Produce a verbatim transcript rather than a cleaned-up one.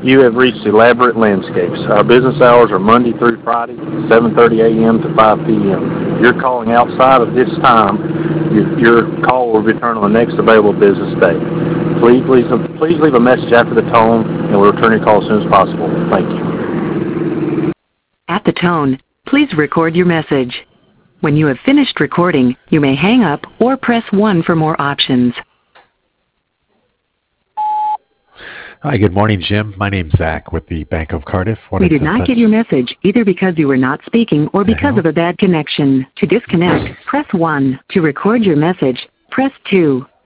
You have reached Elaborate Landscapes. Our business hours are Monday through Friday, seven thirty a m to five p m If you're calling outside of this time, your, your call will return on the next available business day. Please leave, please leave a message after the tone, and we'll return your call as soon as possible. Thank you. At the tone, please record your message. When you have finished recording, you may hang up or press one for more options. Hi, good morning, Jim. My name's Zach with the Bank of Cardiff. We did not get your message, either because you were not speaking or because of a bad connection. To disconnect, press one. To record your message, press two.